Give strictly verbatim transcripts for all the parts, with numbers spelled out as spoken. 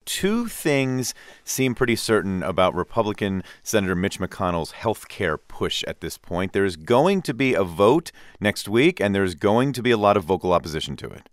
two things seem pretty certain about Republican Senator Mitch McConnell's health care push at this point. There's going to be a vote next week, and there's going to be a lot of vocal opposition to it.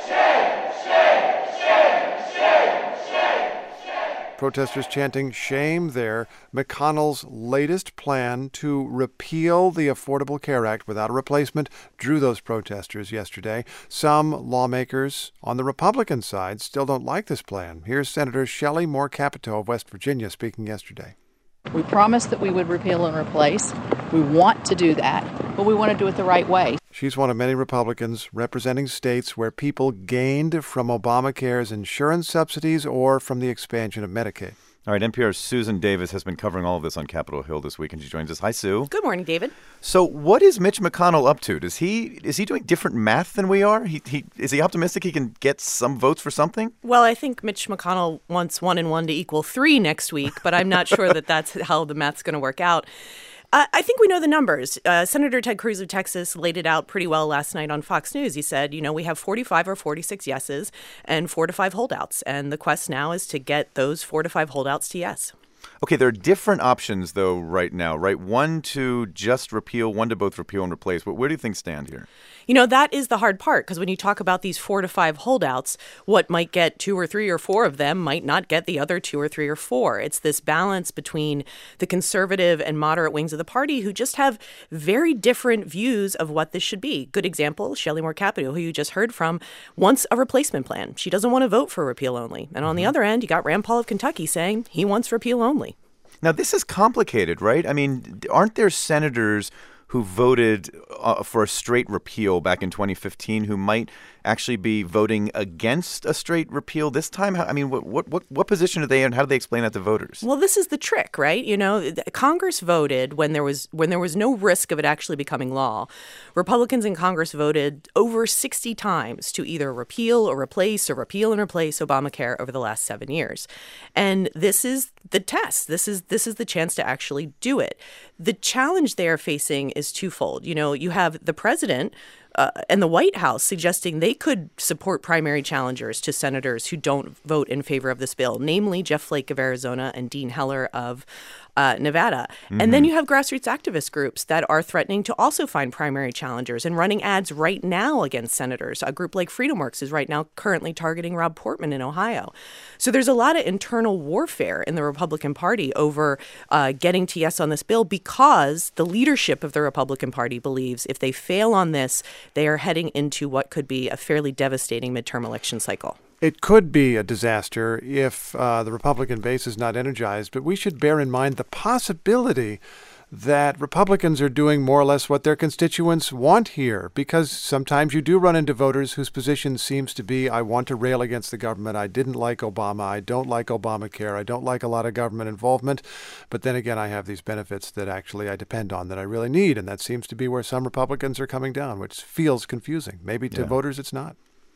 Protesters chanting shame there. McConnell's latest plan to repeal the Affordable Care Act without a replacement drew those protesters yesterday. Some lawmakers on the Republican side still don't like this plan. Here's Senator Shelley Moore Capito of West Virginia speaking yesterday. We promised that we would repeal and replace. We want to do that, but we want to do it the right way. She's one of many Republicans representing states where people gained from Obamacare's insurance subsidies or from the expansion of Medicaid. All right, N P R's Susan Davis has been covering all of this on Capitol Hill this week, and she joins us. Hi, Sue. Good morning, David. So what is Mitch McConnell up to? Does he is he doing different math than we are? He, he Is he optimistic he can get some votes for something? Well, I think Mitch McConnell wants one and one to equal three next week, but I'm not sure that that's how the math's going to work out. Uh, I think we know the numbers. Uh, Senator Ted Cruz of Texas laid it out pretty well last night on Fox News. He said, you know, we have forty-five or forty-six yeses and four to five holdouts. And the quest now is to get those four to five holdouts to yes. Okay, there are different options, though, right now, right? One to just repeal, one to both repeal and replace. But where do things stand here? You know, that is the hard part, because when you talk about these four to five holdouts, what might get two or three or four of them might not get the other two or three or four. It's this balance between the conservative and moderate wings of the party who just have very different views of what this should be. Good example, Shelley Moore Capito, who you just heard from, wants a replacement plan. She doesn't want to vote for repeal only. And on mm-hmm. the other end, you got Rand Paul of Kentucky saying he wants repeal only. Now, this is complicated, right? I mean, aren't there senators who voted uh, for a straight repeal back in twenty fifteen who might actually be voting against a straight repeal this time? I mean, what what what, what position are they in? How do they explain that to voters? Well, this is the trick, right? You know, Congress voted when there was when there was no risk of it actually becoming law. Republicans in Congress voted over sixty times to either repeal or replace or repeal and replace Obamacare over the last seven years. And this is the test. This is this is the chance to actually do it. The challenge they are facing is twofold. You know, you have the president Uh, and the White House suggesting they could support primary challengers to senators who don't vote in favor of this bill, namely Jeff Flake of Arizona and Dean Heller of uh, Nevada. Mm-hmm. And then you have grassroots activist groups that are threatening to also find primary challengers and running ads right now against senators. A group like FreedomWorks is right now currently targeting Rob Portman in Ohio. So there's a lot of internal warfare in the Republican Party over uh, getting to yes on this bill because the leadership of the Republican Party believes if they fail on this, they are heading into what could be a fairly devastating midterm election cycle. It could be a disaster if uh, the Republican base is not energized, but we should bear in mind the possibility that Republicans are doing more or less what their constituents want here, because sometimes you do run into voters whose position seems to be, I want to rail against the government, I didn't like Obama, I don't like Obamacare, I don't like a lot of government involvement, but then again I have these benefits that actually I depend on that I really need, and that seems to be where some Republicans are coming down, which feels confusing. Maybe to yeah. voters it's not.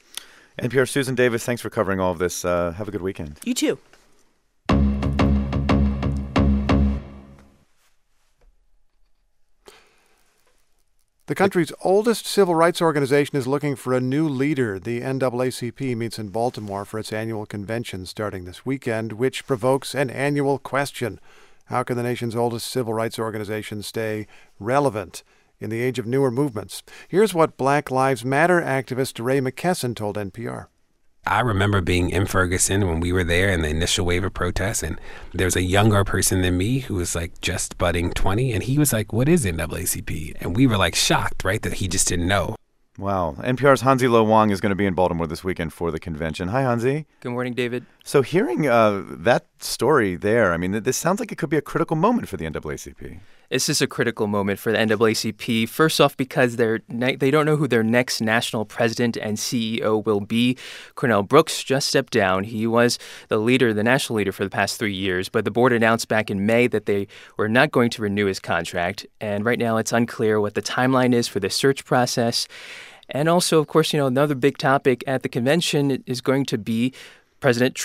N P R's Susan Davis, thanks for covering all of this. Uh, have a good weekend. You too. The country's oldest civil rights organization is looking for a new leader. The N double A C P meets in Baltimore for its annual convention starting this weekend, which provokes an annual question. How can the nation's oldest civil rights organization stay relevant in the age of newer movements? Here's what Black Lives Matter activist Ray McKesson told N P R. I remember being in Ferguson when we were there in the initial wave of protests, and there was a younger person than me who was like just budding twenty, and he was like, what is N double A C P? And we were like shocked, right, that he just didn't know. Wow. N P R's Hansi Lo Wang is going to be in Baltimore this weekend for the convention. Hi, Hansi. Good morning, David. So hearing uh, that story there, I mean, this sounds like it could be a critical moment for the N double A C P. This is a critical moment for the N double A C P. First off, because they're ne- they don't know who their next national president and C E O will be. Cornell Brooks just stepped down. He was the leader, the national leader for the past three years, but the board announced back in May that they were not going to renew his contract. And right now it's unclear what the timeline is for the search process. And also, of course, you know, another big topic at the convention is going to be President Trump.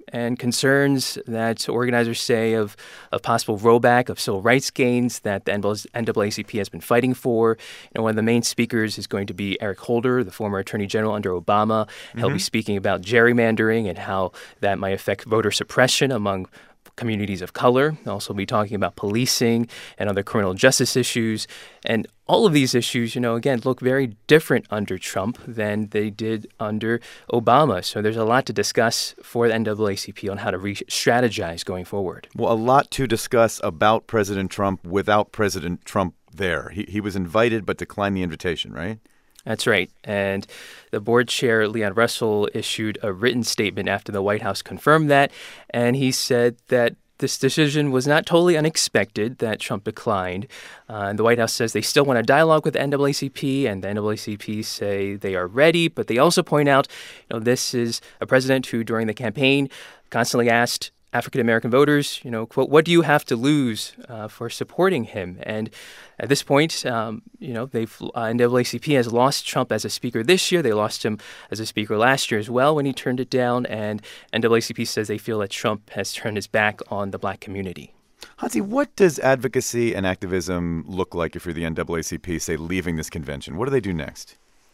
and concerns that organizers say of, of possible rollback of civil rights gains that the N double A C P has been fighting for. You know, one of the main speakers is going to be Eric Holder, the former attorney general under Obama. Mm-hmm. He'll be speaking about gerrymandering and how that might affect voter suppression among communities of color. They'll also be talking about policing and other criminal justice issues. And all of these issues, you know, again, look very different under Trump than they did under Obama. So there's a lot to discuss for the N double A C P on how to re-strategize going forward. Well, a lot to discuss about President Trump without President Trump there. He, he was invited but declined the invitation, right? That's right. And the board chair, Leon Russell, issued a written statement after the White House confirmed that. And he said that this decision was not totally unexpected, that Trump declined. Uh, and the White House says they still want a dialogue with the N double A C P, and the N double A C P say they are ready. But they also point out, you know, this is a president who, during the campaign, constantly asked African-American voters, you know, quote, what do you have to lose uh, for supporting him? And at this point, um, you know, they've uh, N double A C P has lost Trump as a speaker this year. They lost him as a speaker last year as well when he turned it down. And N double A C P says they feel that Trump has turned his back on the black community. Hansi, what does advocacy and activism look like if you're the N double A C P, say, leaving this convention? What do they do next?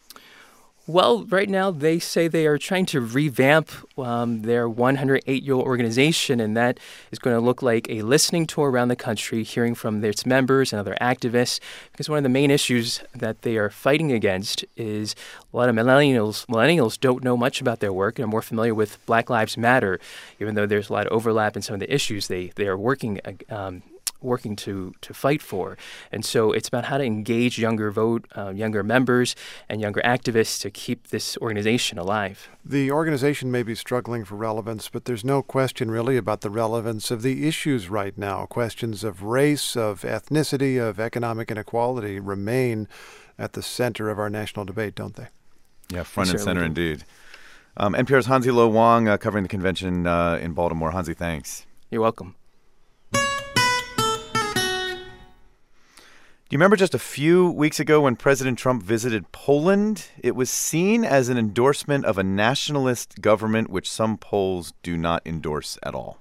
Well, right now they say they are trying to revamp um, their one hundred eight-year-old organization, and that is going to look like a listening tour around the country, hearing from its members and other activists, because one of the main issues that they are fighting against is a lot of millennials millennials don't know much about their work and are more familiar with Black Lives Matter, even though there's a lot of overlap in some of the issues they, they are working um working to to fight for. And so it's about how to engage younger vote, uh, younger members and younger activists to keep this organization alive. The organization may be struggling for relevance, but there's no question really about the relevance of the issues right now. Questions of race, of ethnicity, of economic inequality remain at the center of our national debate, don't they? Yeah, front They and center certainly indeed. Um, N P R's Hansi Lo Wang uh, covering the convention uh, in Baltimore. Hansi, thanks. You're welcome. Do you remember just a few weeks ago when President Trump visited Poland? It was seen as an endorsement of a nationalist government, which some polls do not endorse at all.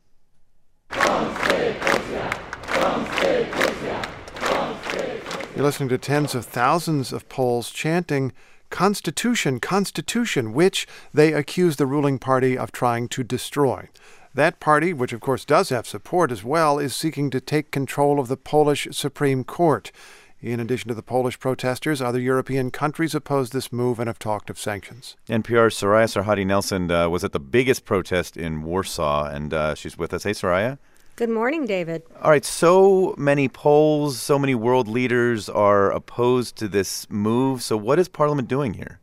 You're listening to tens of thousands of Poles chanting Constitution, Constitution, which they accuse the ruling party of trying to destroy. That party, which of course does have support as well, is seeking to take control of the Polish Supreme Court. In addition to the Polish protesters, other European countries oppose this move and have talked of sanctions. N P R's Soraya Sarhadi Nelson uh, was at the biggest protest in Warsaw, and uh, she's with us. Hey, Soraya. Good morning, David. All right, so many polls, so many world leaders are opposed to this move. So what is Parliament doing here?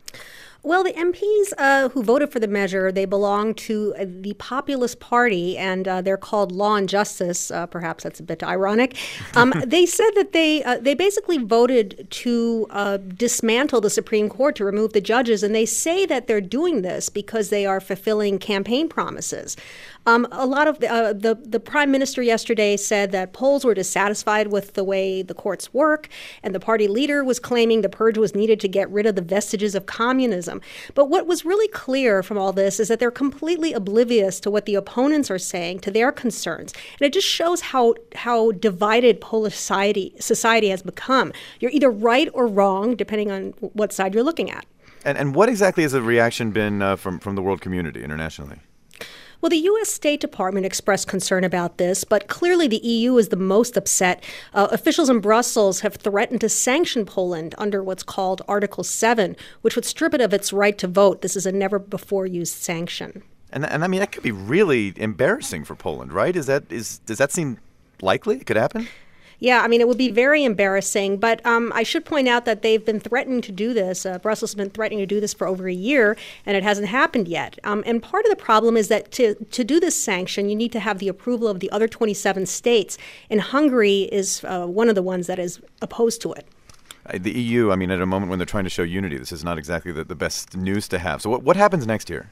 Well, the M Ps uh, who voted for the measure, they belong to uh, the Populist Party, and uh, they're called Law and Justice. Uh, perhaps that's a bit ironic. Um, they said that they uh, they basically voted to uh, dismantle the Supreme Court, to remove the judges, and they say that they're doing this because they are fulfilling campaign promises. Um, a lot of the, uh, the the prime minister yesterday said that Poles were dissatisfied with the way the courts work, and the party leader was claiming the purge was needed to get rid of the vestiges of communism. But what was really clear from all this is that they're completely oblivious to what the opponents are saying, to their concerns, and it just shows how how divided Polish society society has become. You're either right or wrong, depending on what side you're looking at. And and what exactly has the reaction been uh, from from the world community internationally? Well, the U S State Department expressed concern about this, but clearly the E U is the most upset. Uh, officials in Brussels have threatened to sanction Poland under what's called Article seven, which would strip it of its right to vote. This is a never-before-used sanction. And and I mean, that could be really embarrassing for Poland, right? Is that is does that seem likely it could happen? Yeah, I mean, it would be very embarrassing. But um, I should point out that they've been threatening to do this. Uh, Brussels has been threatening to do this for over a year, and it hasn't happened yet. Um, and part of the problem is that to, to do this sanction, you need to have the approval of the other twenty-seven states. And Hungary is uh, one of the ones that is opposed to it. Uh, the E U, I mean, at a moment when they're trying to show unity, this is not exactly the, the best news to have. So what, what happens next here?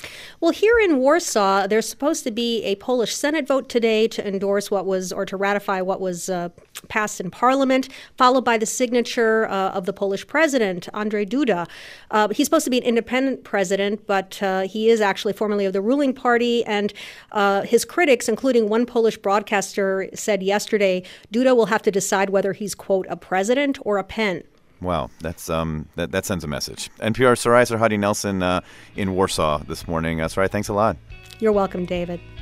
Well, here in Warsaw, there's supposed to be a Polish Senate vote today to endorse what was, or to ratify what was uh, passed in Parliament, followed by the signature uh, of the Polish president, Andrzej Duda. Uh, he's supposed to be an independent president, but uh, he is actually formerly of the ruling party. And uh, his critics, including one Polish broadcaster, said yesterday, Duda will have to decide whether he's, quote, a president or a pen. Wow, that's um that, that sends a message. N P R Sarai Sarhadi Nelson uh, in Warsaw this morning. Uh, Sarai, thanks a lot. You're welcome, David.